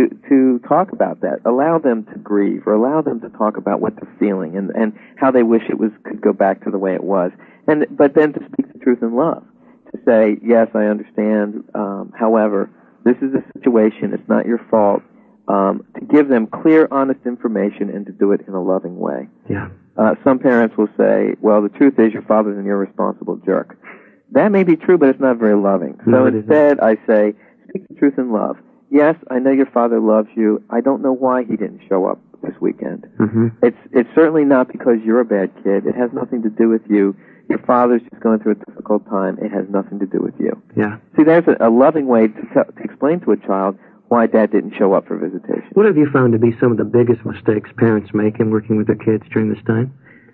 to talk about that. Allow them to grieve, or allow them to talk about what they're feeling and how they wish could go back to the way it was. But then to speak the truth in love, to say, yes, I understand. However, this is a situation. It's not your fault. To give them clear, honest information and to do it in a loving way. Yeah. Some parents will say, well, the truth is your father's an irresponsible jerk. That may be true, but it's not very loving. So instead, I say, speak the truth in love. Yes, I know your father loves you. I don't know why he didn't show up this weekend. It's certainly not because you're a bad kid. It has nothing to do with you. Your father's just going through a difficult time. It has nothing to do with you. Yeah. See, there's a loving way to explain to a child why dad didn't show up for visitation. What have you found to be some of the biggest mistakes parents make in working with their kids during this time?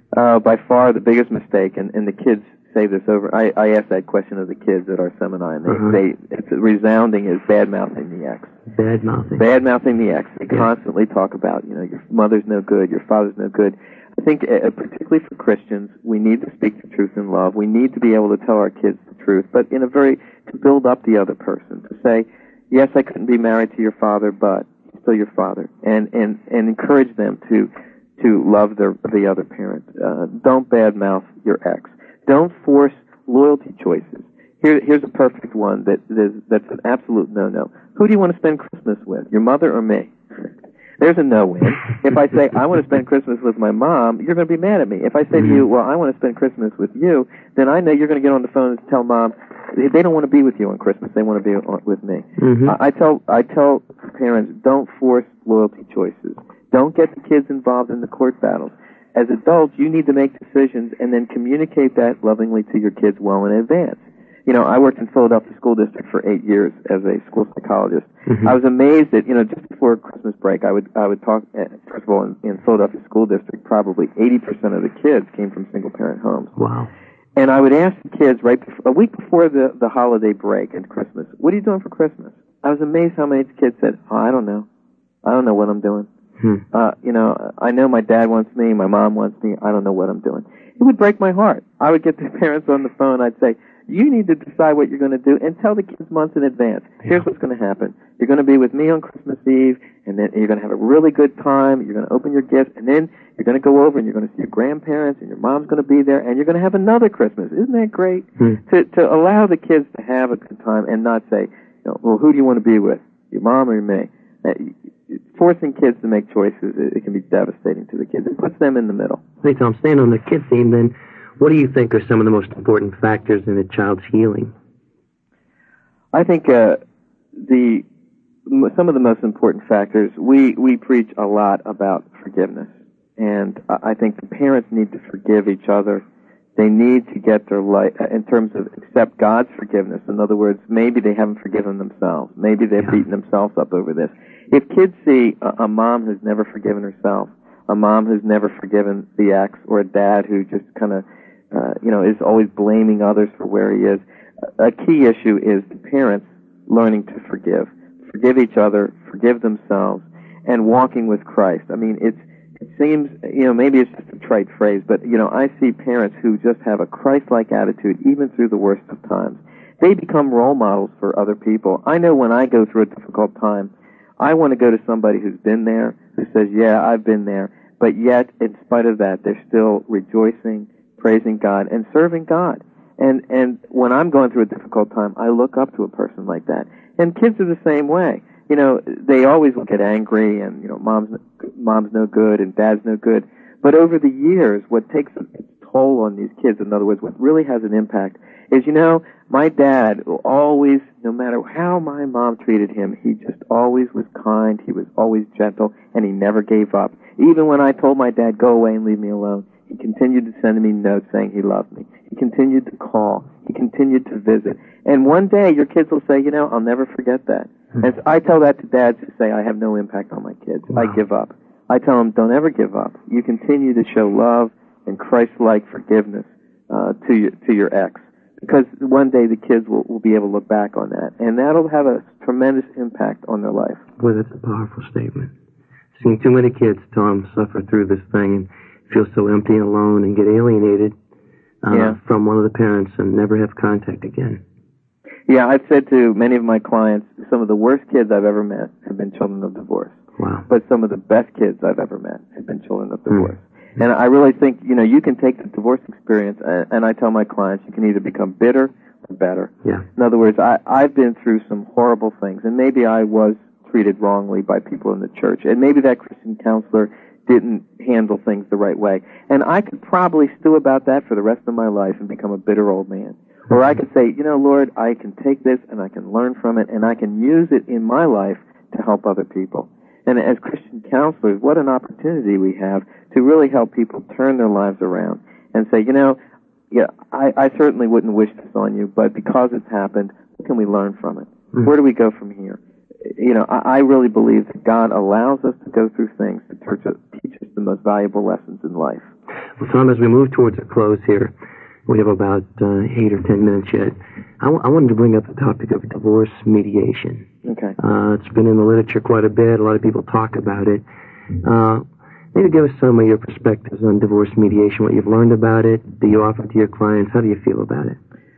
By far the biggest mistake, and the kids say this over. I asked that question of the kids at our seminar, and it's resounding is bad-mouthing the ex. Bad-mouthing the ex. They constantly talk about, your mother's no good, your father's no good. I think, particularly for Christians, we need to speak the truth in love. We need to be able to tell our kids the truth, but to build up the other person, to say, yes, I couldn't be married to your father, but he's still your father, and encourage them to love the other parent. Don't badmouth your ex. Don't force loyalty choices. Here's a perfect one that's an absolute no-no. Who do you want to spend Christmas with, your mother or me? There's a no-win. If I say, I want to spend Christmas with my mom, you're going to be mad at me. If I say to you, well, I want to spend Christmas with you, then I know you're going to get on the phone and tell mom, they don't want to be with you on Christmas. They want to be with me. I tell parents, don't force loyalty choices. Don't get the kids involved in the court battles. As adults, you need to make decisions and then communicate that lovingly to your kids well in advance. I worked in Philadelphia School District for 8 years as a school psychologist. I was amazed that, just before Christmas break, I would talk, first of all, in Philadelphia School District, probably 80% of the kids came from single-parent homes. Wow. And I would ask the kids a week before the holiday break and Christmas, what are you doing for Christmas? I was amazed how many kids said, I don't know. I don't know what I'm doing. I know my dad wants me, my mom wants me, I don't know what I'm doing. It would break my heart. I would get the parents on the phone, I'd say, you need to decide what you're going to do and tell the kids months in advance. Here's what's going to happen. You're going to be with me on Christmas Eve, and then you're going to have a really good time, you're going to open your gifts, and then you're going to go over and you're going to see your grandparents, and your mom's going to be there, and you're going to have another Christmas. Isn't that great? To allow the kids to have a good time and not say, well, who do you want to be with, your mom or me? forcing kids to make choices, it can be devastating to the kids. It puts them in the middle. Hey, Tom, staying on the kid theme, then, what do you think are some of the most important factors in a child's healing? I think some of the most important factors, we preach a lot about forgiveness. And I think the parents need to forgive each other. They need to get their life, in terms of accept God's forgiveness. In other words, maybe they haven't forgiven themselves. Maybe they've beaten themselves up over this. If kids see a mom who's never forgiven herself, a mom who's never forgiven the ex, or a dad who just kind of, is always blaming others for where he is, a key issue is the parents learning to forgive each other, forgive themselves, and walking with Christ. I mean, it seems, maybe it's just a trite phrase, but, I see parents who just have a Christ-like attitude even through the worst of times. They become role models for other people. I know when I go through a difficult time, I want to go to somebody who's been there, who says, yeah, I've been there, but yet, in spite of that, they're still rejoicing, praising God, and serving God. And when I'm going through a difficult time, I look up to a person like that. And kids are the same way. They always will get angry, and, mom's no good and dad's no good. But over the years, what takes its toll on these kids, in other words, what really has an impact, is, my dad always, no matter how my mom treated him, he just always was kind, he was always gentle, and he never gave up. Even when I told my dad, go away and leave me alone, he continued to send me notes saying he loved me. He continued to call. He continued to visit. And one day, your kids will say, I'll never forget that. And so I tell that to dads who say, I have no impact on my kids. Wow. I give up. I tell them, don't ever give up. You continue to show love and Christ-like forgiveness to your ex. Because one day the kids will be able to look back on that. And that'll have a tremendous impact on their life. Boy, that's a powerful statement. Seeing too many kids, Tom, suffer through this thing and feel so empty and alone and get alienated from one of the parents and never have contact again. Yeah, I've said to many of my clients, some of the worst kids I've ever met have been children of divorce. Wow. But some of the best kids I've ever met have been children of divorce. And I really think, you can take the divorce experience, and I tell my clients, you can either become bitter or better. Yeah. In other words, I've been through some horrible things, and maybe I was treated wrongly by people in the church, and maybe that Christian counselor didn't handle things the right way. And I could probably stew about that for the rest of my life and become a bitter old man. Or I could say, Lord, I can take this and I can learn from it and I can use it in my life to help other people. And as Christian counselors, what an opportunity we have to really help people turn their lives around and say, I certainly wouldn't wish this on you, but because it's happened, what can we learn from it? Where do we go from here? I really believe that God allows us to go through things to teach us the most valuable lessons in life. Well, Tom, as we move towards a close here, we have about 8 or 10 minutes yet. I wanted to bring up the topic of divorce mediation. Okay. It's been in the literature quite a bit. A lot of people talk about it. Maybe give us some of your perspectives on divorce mediation, what you've learned about it. Do you offer it to your clients? How do you feel about it?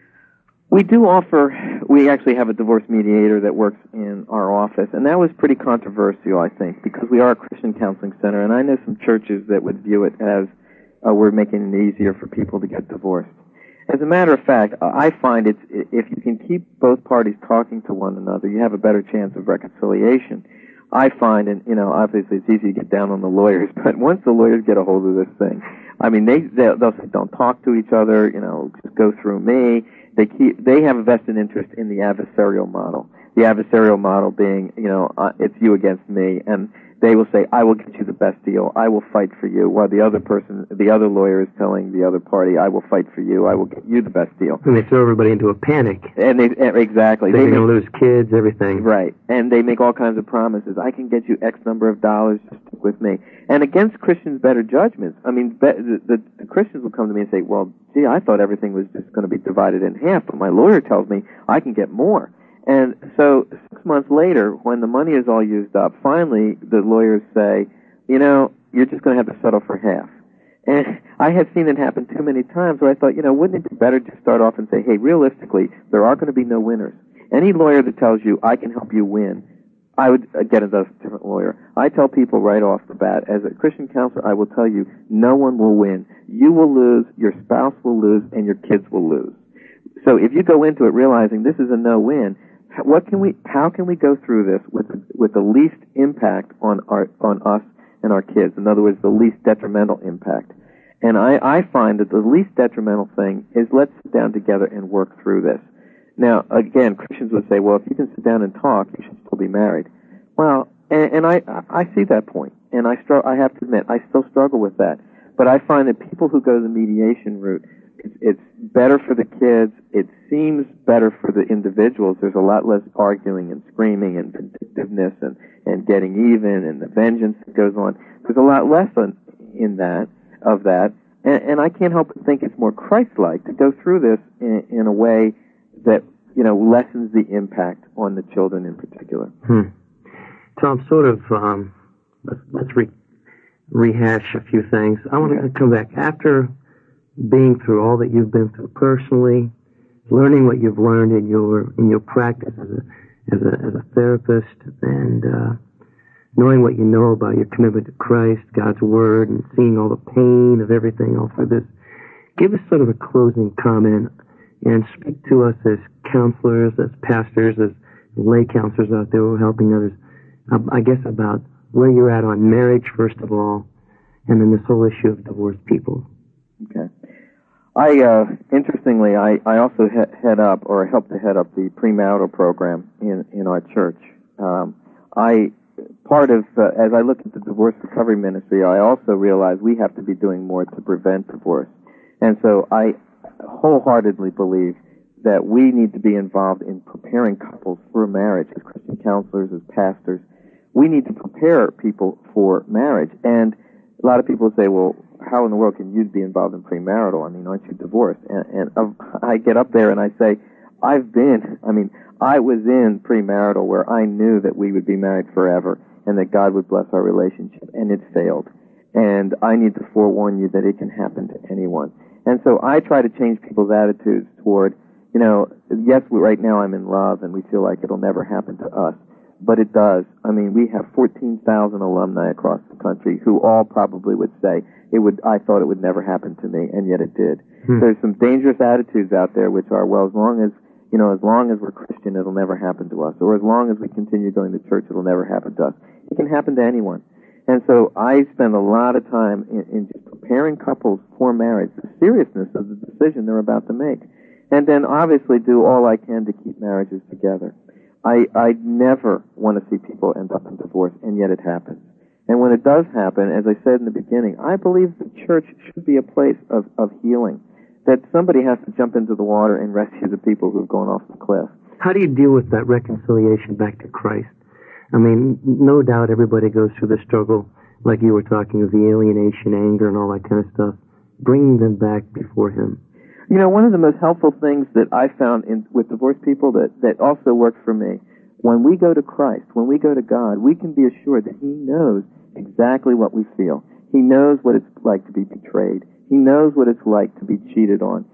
We actually have a divorce mediator that works in our office, and that was pretty controversial, I think, because we are a Christian counseling center, and I know some churches that would view it as we're making it easier for people to get divorced. As a matter of fact, I find if you can keep both parties talking to one another, you have a better chance of reconciliation. I find, and obviously it's easy to get down on the lawyers, but once the lawyers get a hold of this thing, I mean, they'll say, don't talk to each other, just go through me. They have a vested interest in the adversarial model. The adversarial model being, it's you against me, and they will say, I will get you the best deal. I will fight for you. While the other lawyer is telling the other party, I will fight for you. I will get you the best deal. And they throw everybody into a panic. And exactly. They're going to lose kids, everything. Right. And they make all kinds of promises. I can get you X number of dollars, just stick with me. And against Christians' better judgments, I mean, the Christians will come to me and say, well, gee, I thought everything was just going to be divided in half, but my lawyer tells me I can get more. And so 6 months later, when the money is all used up, finally the lawyers say, you're just going to have to settle for half. And I have seen it happen too many times where I thought, wouldn't it be better to start off and say, hey, realistically, there are going to be no winners. Any lawyer that tells you, I can help you win, I would get a different lawyer. I tell people right off the bat, as a Christian counselor, I will tell you, no one will win. You will lose, your spouse will lose, and your kids will lose. So if you go into it realizing this is a no-win, how can we go through this with the least impact on us and our kids? In other words, the least detrimental impact. And I find that the least detrimental thing is let's sit down together and work through this. Now, again, Christians would say, well, if you can sit down and talk, you should still be married. Well, and I see that point, and I have to admit, I still struggle with that. But I find that people who go the mediation route, it's better for the kids. It seems better for the individuals. There's a lot less arguing and screaming and vindictiveness and getting even and the vengeance that goes on. There's a lot less of that. And I can't help but think it's more Christ-like to go through this in a way that, lessens the impact on the children in particular. Tom, sort of, let's rehash a few things. I want to come back. After being through all that you've been through personally, learning what you've learned in your practice as a therapist, and knowing what you know about your commitment to Christ, God's Word, and seeing all the pain of everything all through this, give us sort of a closing comment and speak to us as counselors, as pastors, as lay counselors out there who are helping others, I guess, about where you're at on marriage, first of all, and then this whole issue of divorced people. Okay. Interestingly, I also helped to head up the premarital program in our church. As I look at the divorce recovery ministry, I also realize we have to be doing more to prevent divorce. And so I wholeheartedly believe that we need to be involved in preparing couples for marriage as Christian counselors, as pastors. We need to prepare people for marriage. And a lot of people say, well, how in the world can you be involved in premarital? I mean, aren't you divorced? And I get up there and I say, I was in premarital where I knew that we would be married forever and that God would bless our relationship, and it failed. And I need to forewarn you that it can happen to anyone. And so I try to change people's attitudes toward, yes, right now I'm in love and we feel like it'll never happen to us. But it does. I mean, we have 14,000 alumni across the country who all probably would say, I thought it would never happen to me, and yet it did. There's some dangerous attitudes out there which are, well, as long as we're Christian, it'll never happen to us. Or as long as we continue going to church, it'll never happen to us. It can happen to anyone. And so I spend a lot of time in just preparing couples for marriage, the seriousness of the decision they're about to make. And then obviously do all I can to keep marriages together. I never want to see people end up in divorce, and yet it happens. And when it does happen, as I said in the beginning, I believe the church should be a place of healing, that somebody has to jump into the water and rescue the people who've gone off the cliff. How do you deal with that reconciliation back to Christ? I mean, no doubt everybody goes through the struggle, like you were talking, of the alienation, anger, and all that kind of stuff, bringing them back before Him. One of the most helpful things that I found with divorced people that also works for me, when we go to Christ, when we go to God, we can be assured that He knows exactly what we feel. He knows what it's like to be betrayed. He knows what it's like to be cheated on,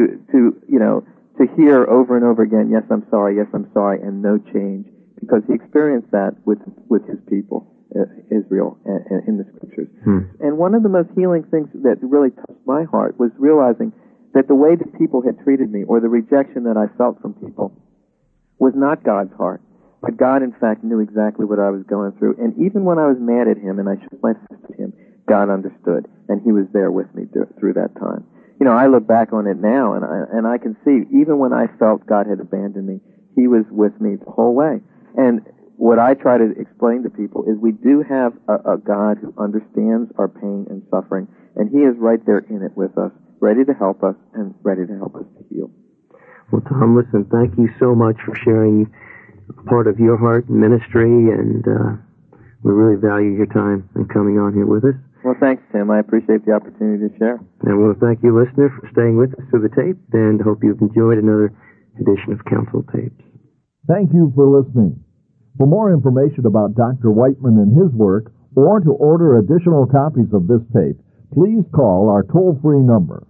to hear over and over again, yes, I'm sorry, and no change, because He experienced that with His people, Israel, in the Scriptures. And one of the most healing things that really touched my heart was realizing that the way that people had treated me, or the rejection that I felt from people, was not God's heart. But God, in fact, knew exactly what I was going through. And even when I was mad at Him and I shook my fist at Him, God understood, and He was there with me through that time. I look back on it now, and I can see, even when I felt God had abandoned me, He was with me the whole way. And what I try to explain to people is we do have a God who understands our pain and suffering, and He is right there in it with us, ready to help us and ready to help us to heal. Well, Tom, listen, thank you so much for sharing part of your heart and ministry, and we really value your time and coming on here with us. Well, thanks, Tim. I appreciate the opportunity to share. And I want to thank you, listener, for staying with us through the tape, and hope you've enjoyed another edition of Counsel Tapes. Thank you for listening. For more information about Dr. Whiteman and his work, or to order additional copies of this tape, please call our toll-free number,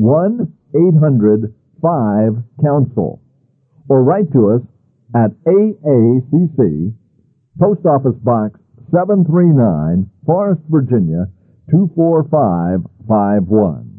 1-800-5-COUNSEL, or write to us at AACC, Post Office Box 739, Forest, Virginia, 24551.